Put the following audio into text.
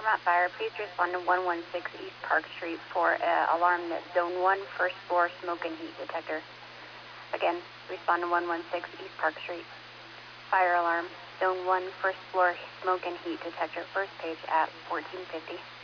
Paramount Fire, please respond to 116 East Park Street for alarm that Zone 1, first floor smoke and heat detector. Again, respond to 116 East Park Street. Fire alarm, Zone 1, first floor smoke and heat detector, first page at 1450.